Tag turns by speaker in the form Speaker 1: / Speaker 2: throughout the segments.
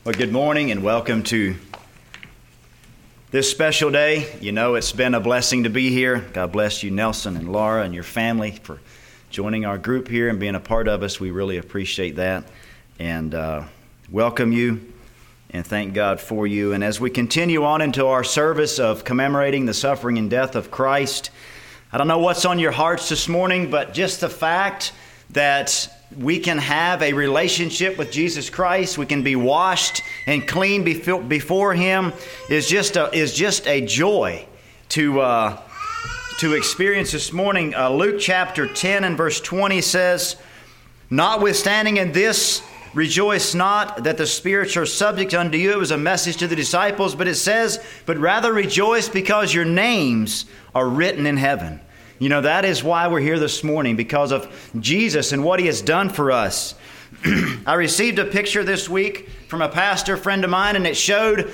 Speaker 1: Well, good morning and welcome to this special day. You know, it's been a blessing to be here. God bless you, Nelson and Laura and your family, for joining our group here and being a part of us. We really appreciate that and welcome you and thank God for you. And as we continue on into our service of commemorating the suffering and death of Christ, I don't know what's on your hearts this morning, but just the fact that we can have a relationship with Jesus Christ, we can be washed and clean before Him, is just a joy to experience this morning. Luke chapter 10 and verse 20 says, "Notwithstanding in this, rejoice not that the spirits are subject unto you." It was a message to the disciples, but it says, "But rather rejoice because your names are written in heaven." You know, that is why we're here this morning, because of Jesus and what He has done for us. I received a picture this week from a pastor friend of mine, and it showed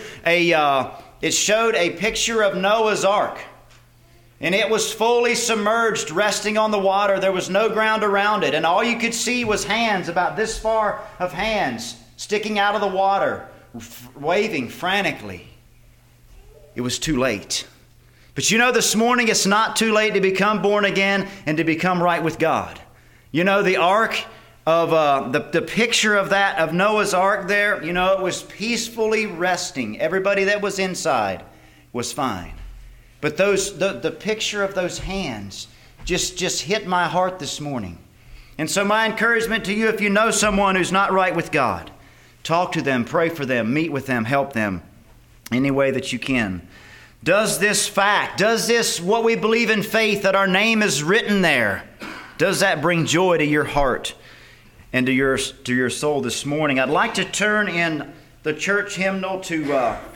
Speaker 1: a picture of Noah's Ark. And it was fully submerged, resting on the water. There was no ground around it. And all you could see was hands, about this far of hands, sticking out of the water, waving frantically. It was too late. But you know, this morning it's not too late to become born again and to become right with God. You know, the ark of the picture of that, of Noah's Ark there, you know, it was peacefully resting. Everybody that was inside was fine. But the picture of those hands just hit my heart this morning. And so my encouragement to you, if you know someone who's not right with God, talk to them, pray for them, meet with them, help them any way that you can. Does this what we believe in faith, that our name is written there, does that bring joy to your heart and to your soul this morning? I'd like to turn in the church hymnal to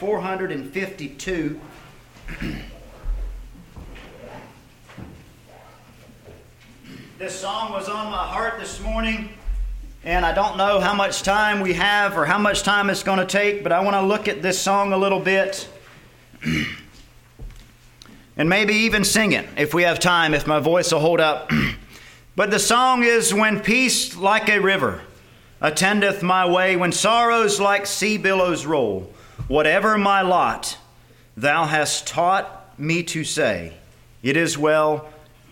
Speaker 1: 452. This song was on my heart this morning, and I don't know how much time we have or how much time it's going to take, but I want to look at this song a little bit. And maybe even sing it if we have time, if my voice will hold up. But the song is, "When peace like a river attendeth my way, when sorrows like sea billows roll, whatever my lot, thou hast taught me to say, it is well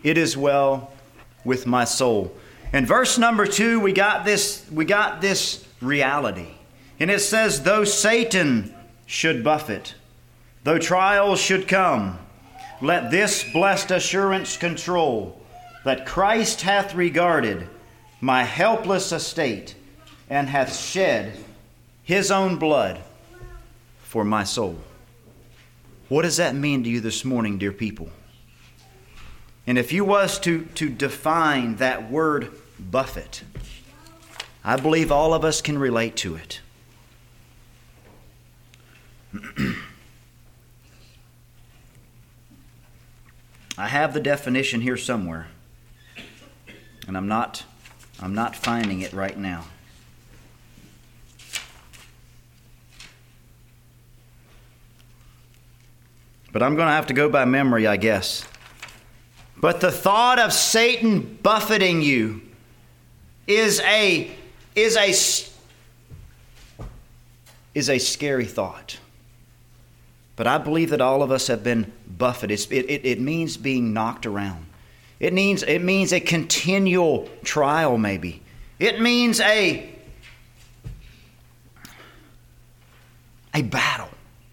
Speaker 1: with my soul." In verse number 2, we got this reality. And it says, "Though Satan should buffet, though trials should come, let this blessed assurance control, that Christ hath regarded my helpless estate, and hath shed His own blood for my soul." What does that mean to you this morning, dear people? And if you was to define that word buffet, I believe all of us can relate to it. I have the definition here somewhere, and I'm not finding it right now. But I'm going to have to go by memory, I guess. But the thought of Satan buffeting you is a scary thought. But I believe that all of us have been buffeted. It means being knocked around. It means a continual trial, maybe. It means a battle.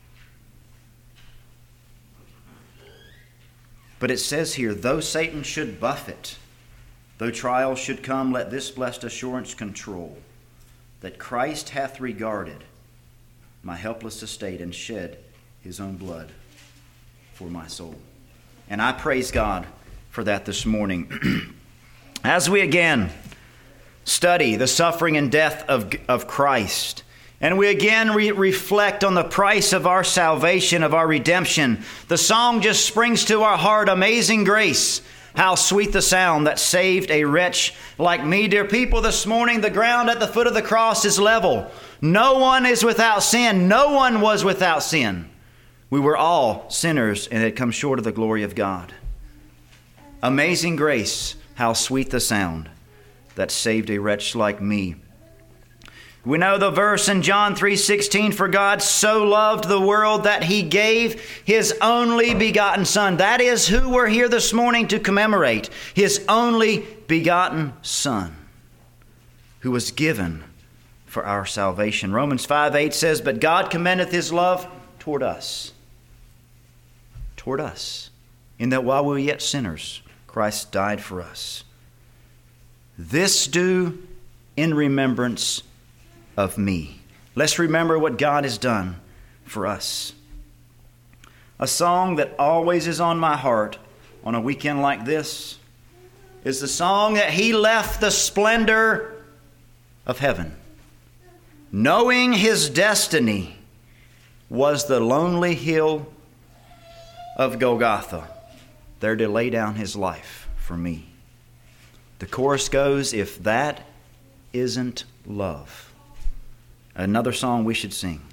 Speaker 1: But it says here, "Though Satan should buffet, though trials should come, let this blessed assurance control, that Christ hath regarded my helpless estate, and shed His own blood for my soul." And I praise God for that this morning. As we again study the suffering and death of Christ, and we again reflect on the price of our salvation, of our redemption, the song just springs to our heart, "Amazing Grace, how sweet the sound that saved a wretch like me." Dear people, this morning the ground at the foot of the cross is level. No one is without sin. No one was without sin. We were all sinners and had come short of the glory of God. Amazing grace, how sweet the sound that saved a wretch like me. We know the verse in John 3:16, for God so loved the world that he gave his only begotten Son. That is who we're here this morning to commemorate. His only begotten Son, who was given for our salvation. Romans 5:8 says, but God commendeth his love toward us. Toward us. In that while we were yet sinners, Christ died for us. This do in remembrance of me. Let's remember what God has done for us. A song that always is on my heart on a weekend like this is the song that he left the splendor of heaven, knowing his destiny was the lonely hill of Golgotha, there to lay down his life for me. The chorus goes, if that isn't love. Another song we should sing.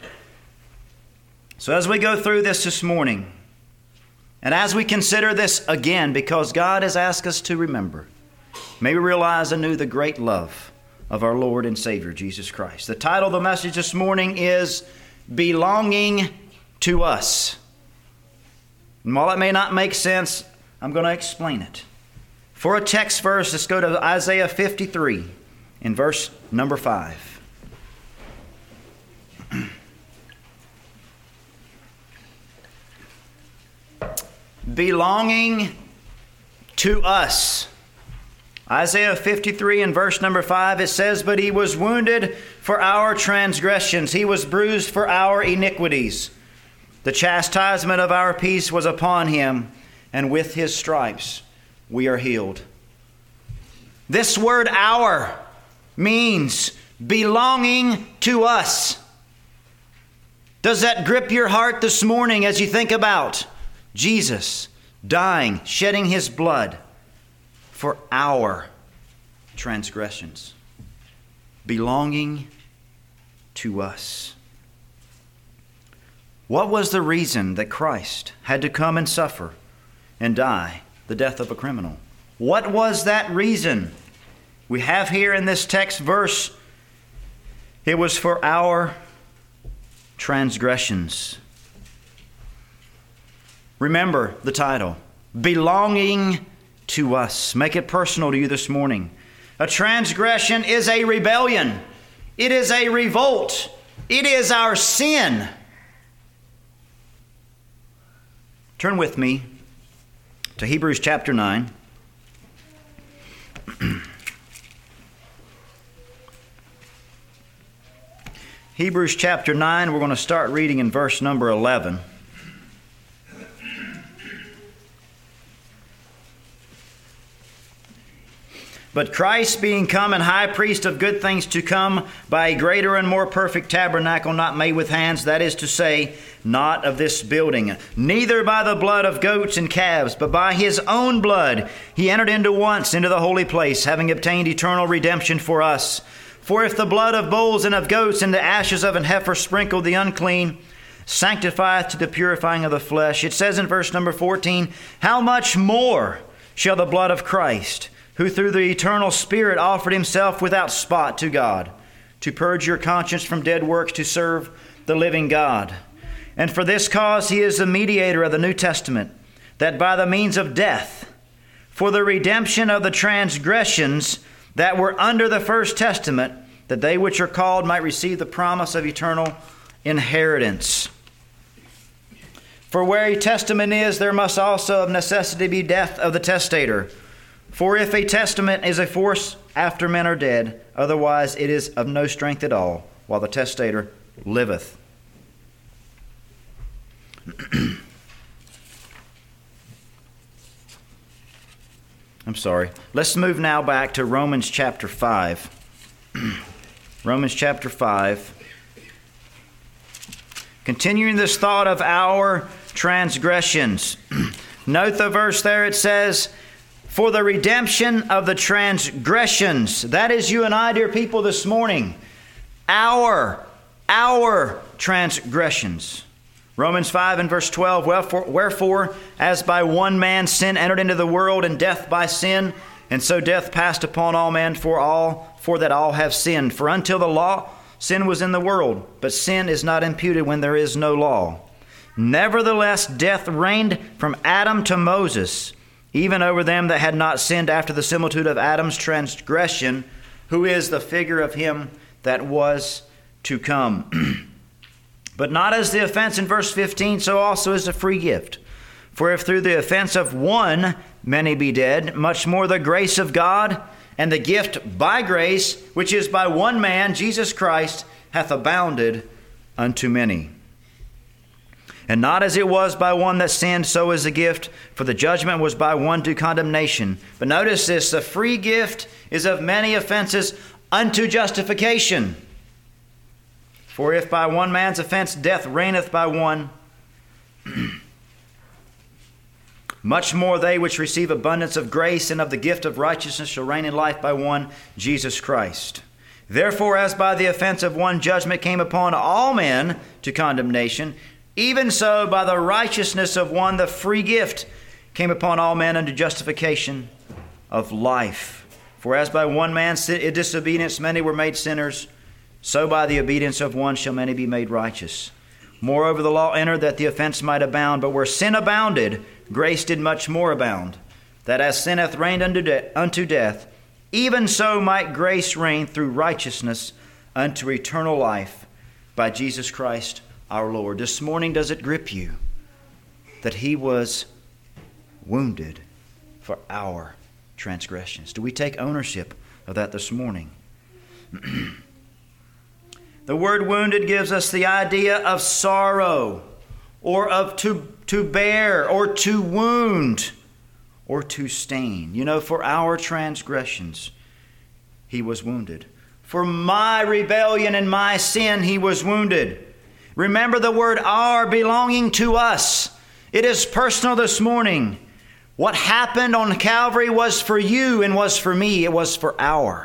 Speaker 1: So as we go through this morning, and as we consider this again, because God has asked us to remember, may we realize anew the great love of our Lord and Savior, Jesus Christ. The title of the message this morning is Belonging to Us. And while it may not make sense, I'm going to explain it. For a text verse, let's go to Isaiah 53 in verse number 5. Belonging to us. Isaiah 53 and verse number 5, it says, but he was wounded for our transgressions. He was bruised for our iniquities. The chastisement of our peace was upon him, and with his stripes we are healed. This word our means belonging to us. Does that grip your heart this morning as you think about Jesus dying, shedding his blood for our transgressions? Belonging to us. What was the reason that Christ had to come and suffer and die the death of a criminal? What was that reason? We have here in this text verse, it was for our transgressions. Remember the title, Belonging to Us. Make it personal to you this morning. A transgression is a rebellion. It is a revolt. It is our sin. Turn with me to Hebrews chapter 9. Hebrews chapter 9, we're going to start reading in verse number 11. But Christ being come and high priest of good things to come by a greater and more perfect tabernacle not made with hands, that is to say, not of this building, neither by the blood of goats and calves, but by his own blood he entered once into the holy place, having obtained eternal redemption for us. For if the blood of bulls and of goats and the ashes of an heifer sprinkled the unclean, sanctifieth to the purifying of the flesh, it says in verse number 14, how much more shall the blood of Christ, who through the eternal Spirit offered himself without spot to God, to purge your conscience from dead works to serve the living God. And for this cause he is the mediator of the New Testament, that by the means of death, for the redemption of the transgressions that were under the first testament, that they which are called might receive the promise of eternal inheritance. For where a testament is, there must also of necessity be death of the testator. For if a testament is a force after men are dead, otherwise it is of no strength at all, while the testator liveth. I'm sorry. Let's move now back to Romans chapter 5. Romans chapter 5. Continuing this thought of our transgressions. Note the verse there, it says, for the redemption of the transgressions. That is you and I, dear people, this morning. Our transgressions. Romans 5 and verse 12, wherefore, as by one man sin entered into the world, and death by sin, and so death passed upon all men, for all for that all have sinned. For until the law, sin was in the world, but sin is not imputed when there is no law. Nevertheless, death reigned from Adam to Moses, even over them that had not sinned after the similitude of Adam's transgression, who is the figure of him that was to come. But not as the offense in verse 15, so also is the free gift. For if through the offense of one many be dead, much more the grace of God and the gift by grace, which is by one man, Jesus Christ, hath abounded unto many. And not as it was by one that sinned, so is the gift. For the judgment was by one to condemnation. But notice this, the free gift is of many offenses unto justification. For if by one man's offense death reigneth by one, much more they which receive abundance of grace and of the gift of righteousness shall reign in life by one, Jesus Christ. Therefore, as by the offense of one judgment came upon all men to condemnation, even so by the righteousness of one the free gift came upon all men unto justification of life. For as by one man's disobedience many were made sinners, so by the obedience of one shall many be made righteous. Moreover, the law entered that the offense might abound, but where sin abounded, grace did much more abound, that as sin hath reigned unto death, even so might grace reign through righteousness unto eternal life by Jesus Christ our Lord. This morning, does it grip you that he was wounded for our transgressions? Do we take ownership of that this morning? The word wounded gives us the idea of sorrow, or of to bear, or to wound, or to stain. You know, for our transgressions, he was wounded. For my rebellion and my sin, he was wounded. Remember the word our, belonging to us. It is personal this morning. What happened on Calvary was for you and was for me. It was for our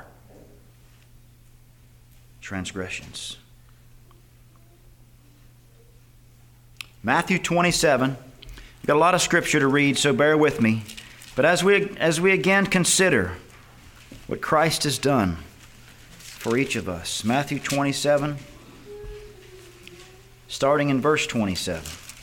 Speaker 1: transgressions. Matthew 27. We've got a lot of scripture to read, so bear with me. But as we again consider what Christ has done for each of us. Matthew 27, starting in verse 27.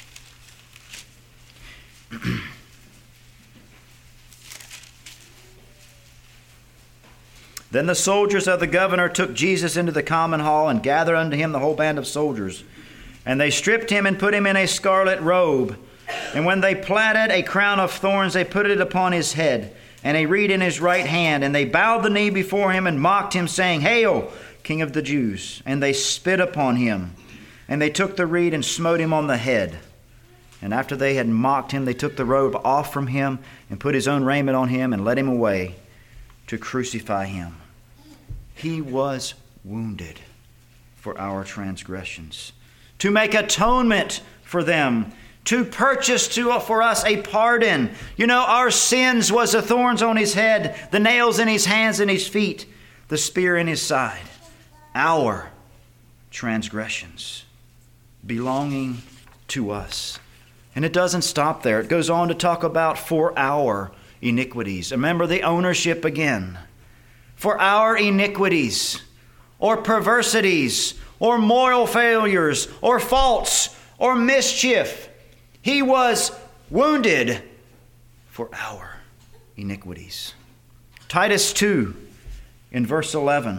Speaker 1: Then the soldiers of the governor took Jesus into the common hall and gathered unto him the whole band of soldiers. And they stripped him and put him in a scarlet robe. And when they platted a crown of thorns, they put it upon his head, and a reed in his right hand. And they bowed the knee before him and mocked him, saying, Hail, King of the Jews! And they spit upon him. And they took the reed and smote him on the head. And after they had mocked him, they took the robe off from him and put his own raiment on him and led him away to crucify him. He was wounded for our transgressions, to make atonement for them, to purchase for us a pardon. You know, our sins was the thorns on his head, the nails in his hands and his feet, the spear in his side. Our transgressions belonging to us. And it doesn't stop there. It goes on to talk about for our iniquities. Remember the ownership again. For our iniquities, or perversities, or moral failures, or faults, or mischief, he was wounded for our iniquities. Titus 2 in verse 11.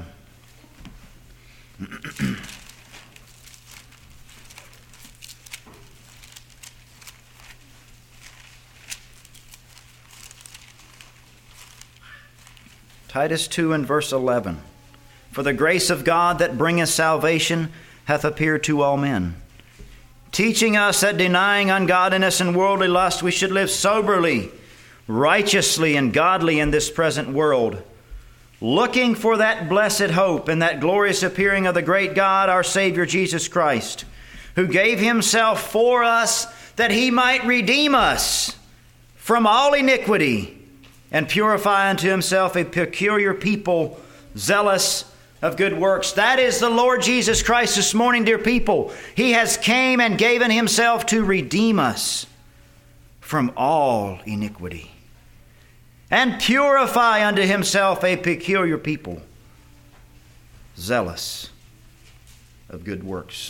Speaker 1: Titus 2 and verse 11. For the grace of God that bringeth salvation hath appeared to all men, teaching us that denying ungodliness and worldly lust, we should live soberly, righteously, and godly in this present world, looking for that blessed hope and that glorious appearing of the great God, our Savior Jesus Christ, who gave himself for us that he might redeem us from all iniquity and purify unto himself a peculiar people, zealous of good works. That is the Lord Jesus Christ this morning, dear people. He has came and given himself to redeem us from all iniquity and purify unto himself a peculiar people, zealous of good works.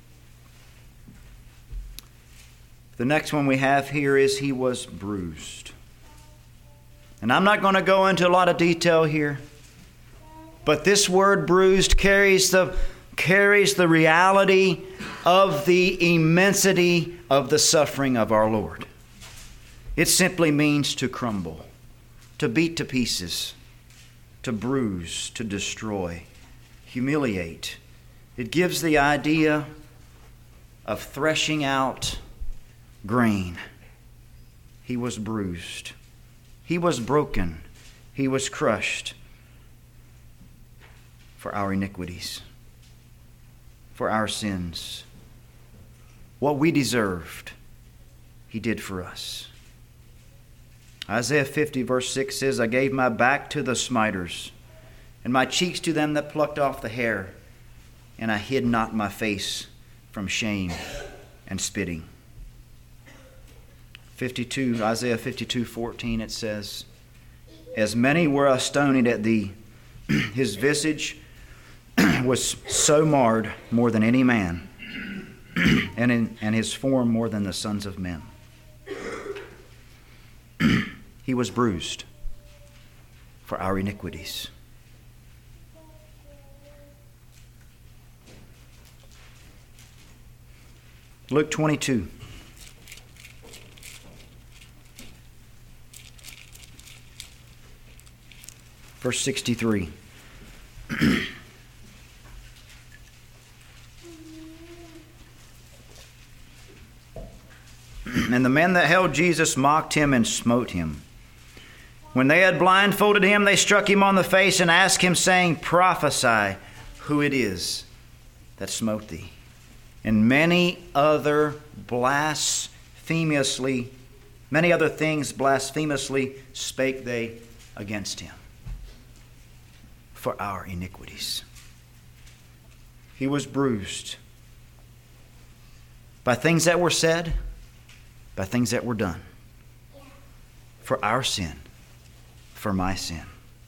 Speaker 1: The next one we have here is he was bruised. And I'm not going to go into a lot of detail here, but this word bruised carries the reality of the immensity of the suffering of our Lord. It simply means to crumble, to beat to pieces, to bruise, to destroy, humiliate. It gives the idea of threshing out grain. He was bruised. He was broken. He was crushed for our iniquities, for our sins. What we deserved, He did for us. Isaiah 50 verse 6 says, I gave my back to the smiters, and my cheeks to them that plucked off the hair, and I hid not my face from shame and spitting. Isaiah 52:14 it says, as many were astonished at thee, his visage was so marred more than any man, and his form more than the sons of men. He was bruised for our iniquities. Luke 22. Verse 63. And the men that held Jesus mocked him and smote him. When they had blindfolded him, they struck him on the face and asked him, saying, prophesy who it is that smote thee. And many other things blasphemously spake they against him for our iniquities. He was bruised by things that were said, by things that were done, for our sin, for my sin.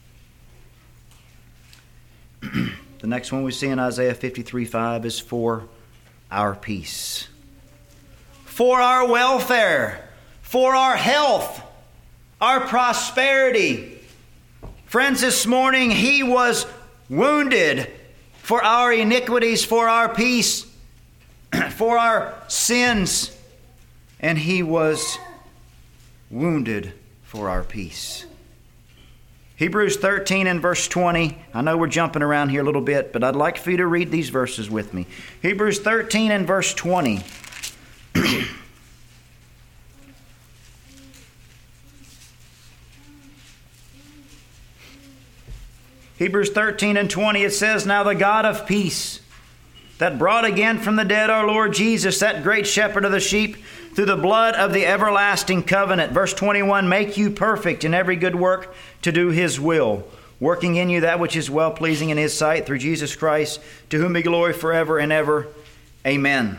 Speaker 1: The next one we see in Isaiah 53:5 is for our peace, for our welfare, for our health, our prosperity. Friends, this morning He was wounded for our iniquities, for our peace, for our sins, and He was wounded for our peace. Hebrews 13 and verse 20. I know we're jumping around here a little bit, but I'd like for you to read these verses with me. Hebrews 13 and verse 20. Hebrews 13 and 20, it says, now the God of peace, that brought again from the dead our Lord Jesus, that great shepherd of the sheep, through the blood of the everlasting covenant. Verse 21, make you perfect in every good work to do His will, working in you that which is well-pleasing in His sight, through Jesus Christ, to whom be glory forever and ever. Amen.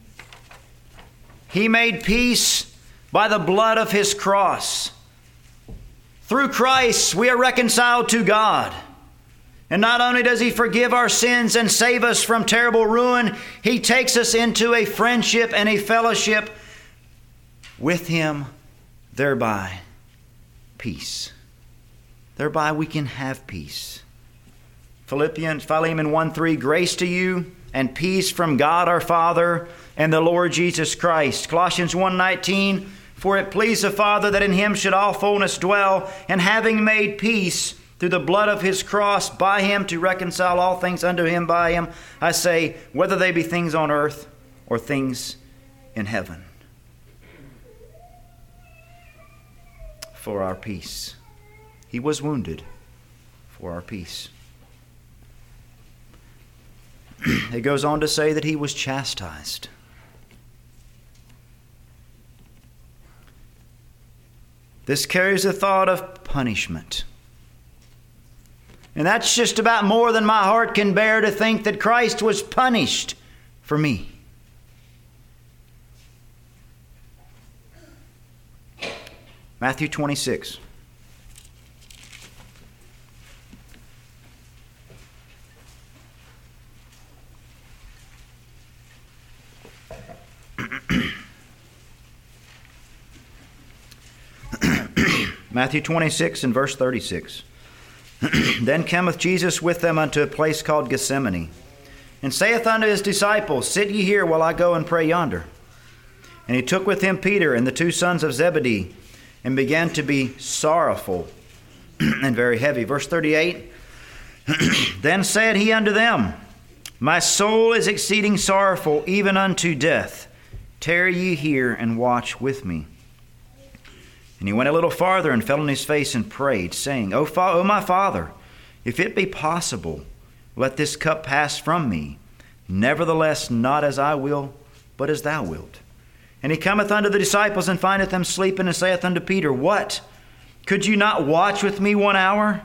Speaker 1: He made peace by the blood of His cross. Through Christ we are reconciled to God. And not only does He forgive our sins and save us from terrible ruin, He takes us into a friendship and a fellowship with Him, thereby peace. Thereby we can have peace. Philemon 1:3, grace to you and peace from God our Father and the Lord Jesus Christ. Colossians 1:19, for it pleased the Father that in Him should all fullness dwell, and having made peace through the blood of His cross, by Him to reconcile all things unto Him by Him, I say, whether they be things on earth or things in heaven. For our peace. He was wounded for our peace. It goes on to say that He was chastised. This carries the thought of punishment. And that's just about more than my heart can bear, to think that Christ was punished for me. Matthew 26. Matthew 26 and verse 36. Then cometh Jesus with them unto a place called Gethsemane, and saith unto his disciples, Sit ye here while I go and pray yonder. And he took with him Peter and the two sons of Zebedee, and began to be sorrowful and very heavy. Verse 38, Then said he unto them, My soul is exceeding sorrowful, even unto death. Tarry ye here and watch with me. And he went a little farther and fell on his face and prayed, saying, O my Father, if it be possible, let this cup pass from me. Nevertheless, not as I will, but as thou wilt. And he cometh unto the disciples and findeth them sleeping, and saith unto Peter, What? Could you not watch with me 1 hour?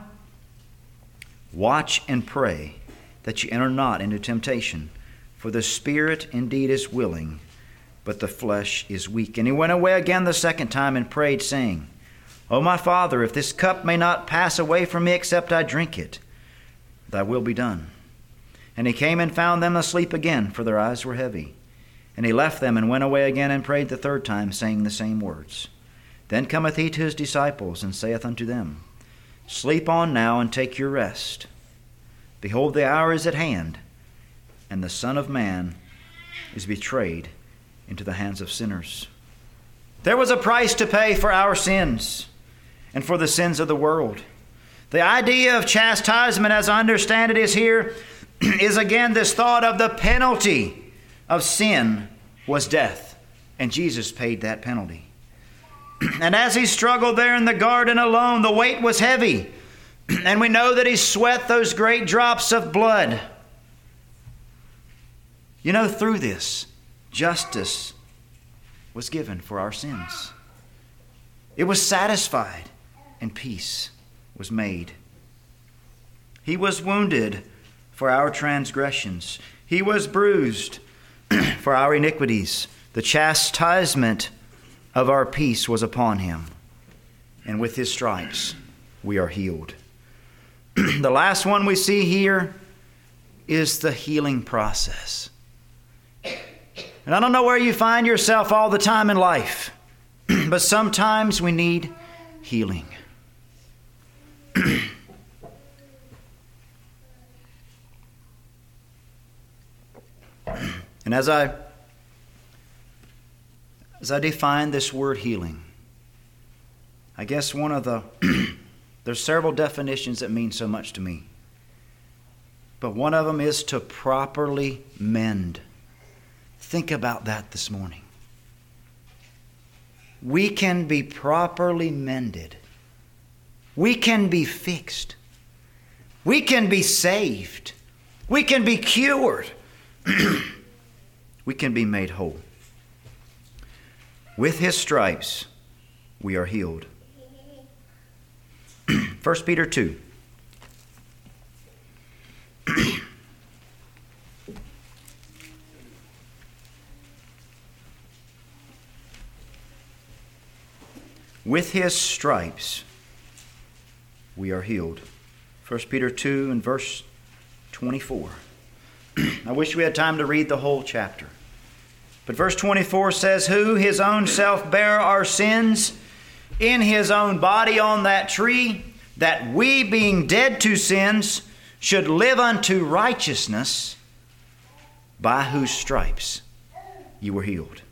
Speaker 1: Watch and pray, that ye enter not into temptation. For the spirit indeed is willing, but the flesh is weak. And he went away again the second time and prayed, saying, O my Father, if this cup may not pass away from me except I drink it, thy will be done. And he came and found them asleep again, for their eyes were heavy. And he left them and went away again and prayed the third time, saying the same words. Then cometh he to his disciples and saith unto them, Sleep on now and take your rest. Behold, the hour is at hand, and the Son of Man is betrayed into the hands of sinners. There was a price to pay for our sins and for the sins of the world. The idea of chastisement, as I understand it, is again this thought of the penalty of sin was death, and Jesus paid that penalty. And as he struggled there in the garden alone, the weight was heavy, and we know that he sweat those great drops of blood. You know, through this, justice was given for our sins. It was satisfied, and peace was made. He was wounded for our transgressions. He was bruised for our iniquities. The chastisement of our peace was upon him, and with his stripes we are healed. The last one we see here is the healing process. And I don't know where you find yourself all the time in life, but sometimes we need healing. And as I define this word healing, I guess one of there's several definitions that mean so much to me. But one of them is to properly mend. Think about that this morning. We can be properly mended. We can be fixed. We can be saved. We can be cured. We can be made whole. With his stripes, we are healed. 1 Peter 2. With his stripes, we are healed. 1 Peter 2 and verse 24. I wish we had time to read the whole chapter. But verse 24 says, Who his own self bare our sins in his own body on that tree, that we, being dead to sins, should live unto righteousness, by whose stripes you were healed.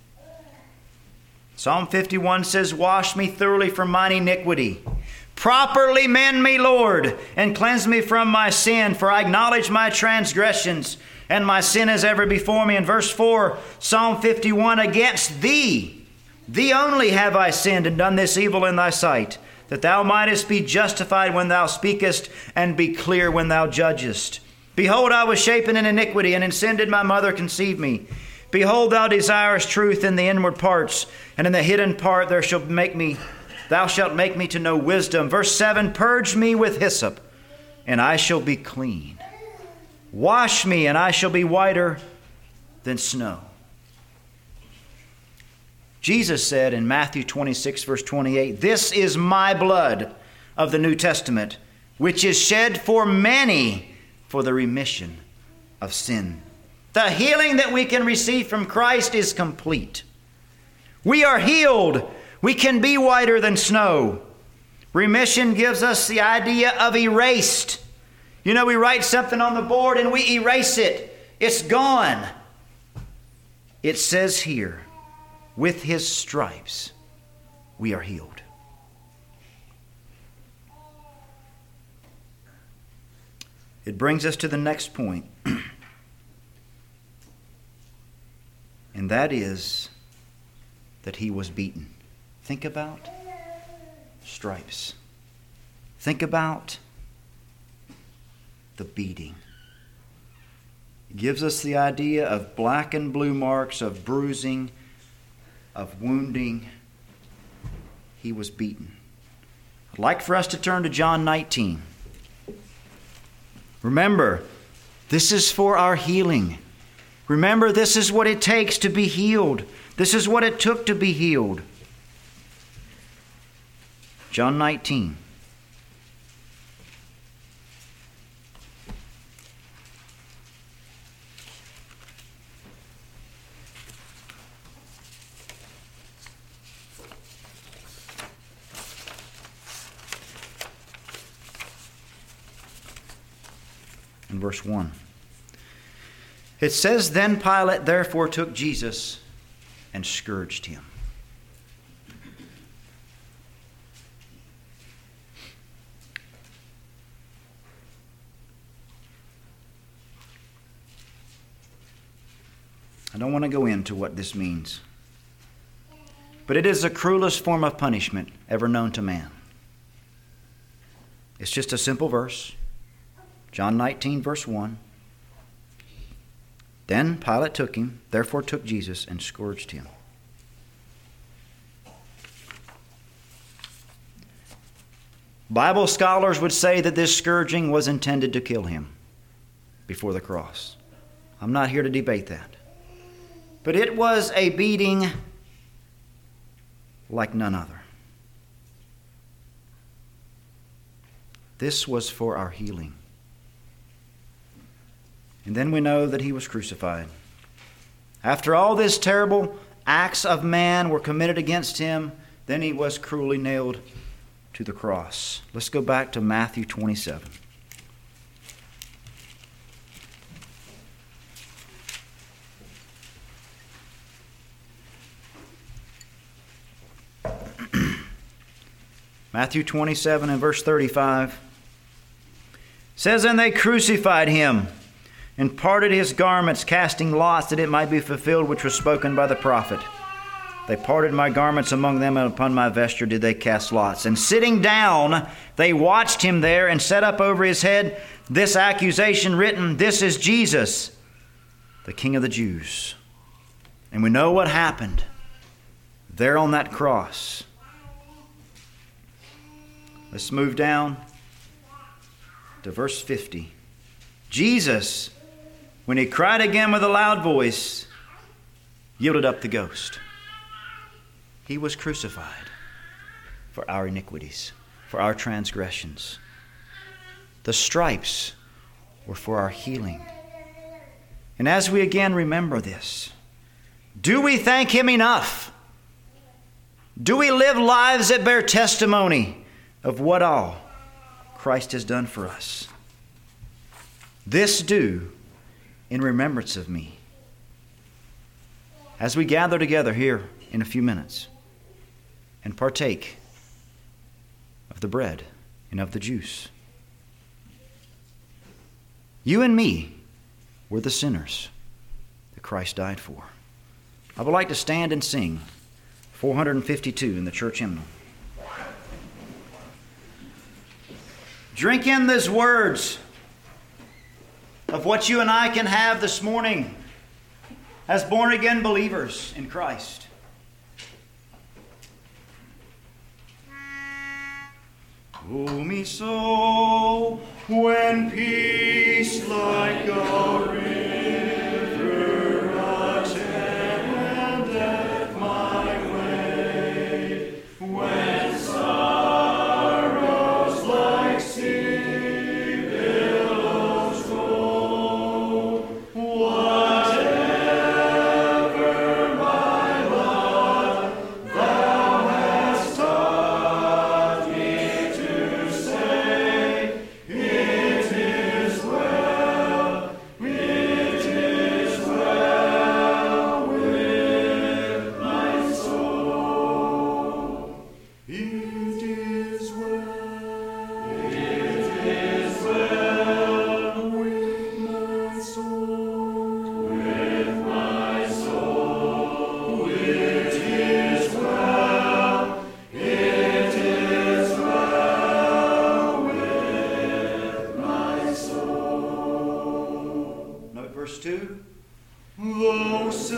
Speaker 1: Psalm 51 says, Wash me thoroughly from mine iniquity. Properly mend me, Lord, and cleanse me from my sin, for I acknowledge my transgressions, and my sin is ever before me. In verse 4, Psalm 51, Against thee only have I sinned and done this evil in thy sight, that thou mightest be justified when thou speakest, and be clear when thou judgest. Behold, I was shapen in iniquity, and in sin did my mother conceive me. Behold, thou desirest truth in the inward parts, and in the hidden part thou shalt make me to know wisdom. Verse 7, Purge me with hyssop, and I shall be clean. Wash me, and I shall be whiter than snow. Jesus said in Matthew 26, verse 28, This is my blood of the New Testament, which is shed for many for the remission of sin. The healing that we can receive from Christ is complete. We are healed. We can be whiter than snow. Remission gives us the idea of erased. You know, we write something on the board and we erase it. It's gone. It says here, with His stripes, we are healed. It brings us to the next point, and that is that He was beaten. Think about stripes. Think about the beating. It gives us the idea of black and blue marks, of bruising, of wounding. He was beaten. I'd like for us to turn to John 19. Remember, this is for our healing. Remember, this is what it takes to be healed. This is what it took to be healed. John 19. In verse 1. It says, Then Pilate therefore took Jesus and scourged Him. I don't want to go into what this means, but it is the cruelest form of punishment ever known to man. It's just a simple verse. John 19, verse 1. Then Pilate took him, therefore took Jesus, and scourged him. Bible scholars would say that this scourging was intended to kill him before the cross. I'm not here to debate that. But it was a beating like none other. This was for our healing. And then we know that He was crucified. After all these terrible acts of man were committed against Him, then He was cruelly nailed to the cross. Let's go back to Matthew 27. Matthew 27 and verse 35 says, And they crucified Him, and parted His garments, casting lots, that it might be fulfilled which was spoken by the prophet. They parted my garments among them, and upon my vesture did they cast lots. And sitting down, they watched Him there, and set up over His head this accusation written, This is Jesus, the King of the Jews. And we know what happened there on that cross. Let's move down to verse 50. Jesus, when He cried again with a loud voice, yielded up the ghost. He was crucified for our iniquities, for our transgressions. The stripes were for our healing. And as we again remember this, do we thank Him enough? Do we live lives that bear testimony of what all Christ has done for us? This do in remembrance of me. As we gather together here in a few minutes and partake of the bread and of the juice. You and me were the sinners that Christ died for. I would like to stand and sing 452 in the church hymnal. Drink in these words of what you and I can have this morning as born-again believers in Christ. Oh, me so, when peace like a river attendeth my way, when sorrows like sea billows roll, whatever my lot thou hast taught me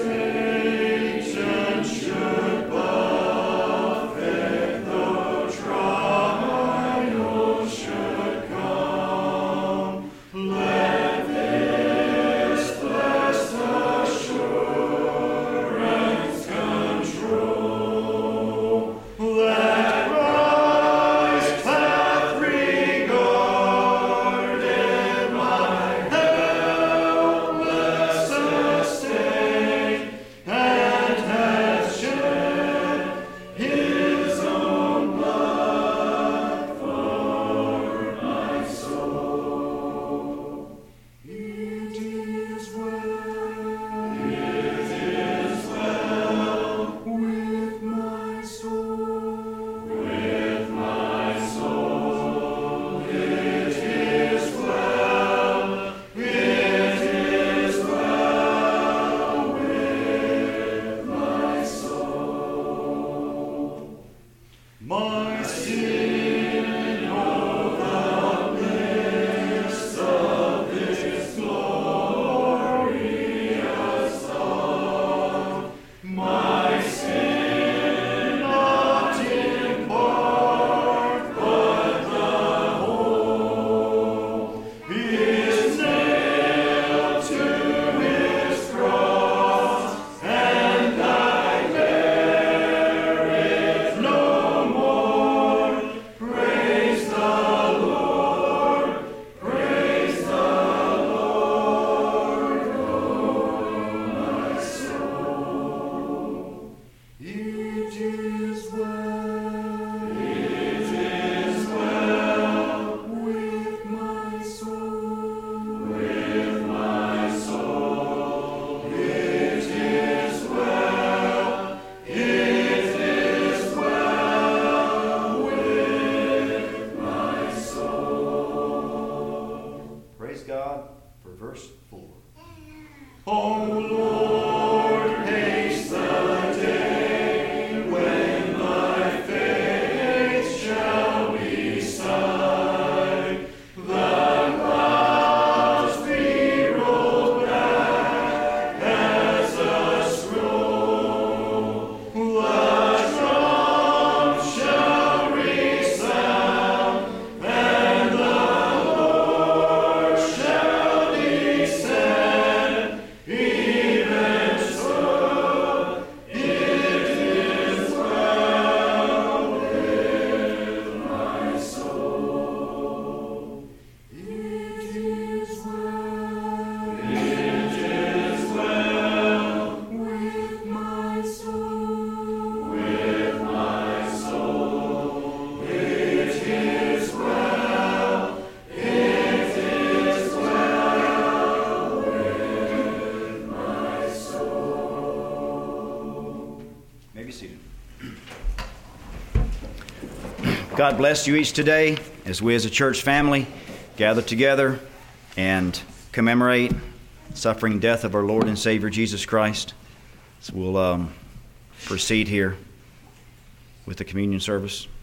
Speaker 1: God bless you each today as we as a church family gather together and commemorate the suffering and death of our Lord and Savior Jesus Christ. So we'll proceed here with the communion service.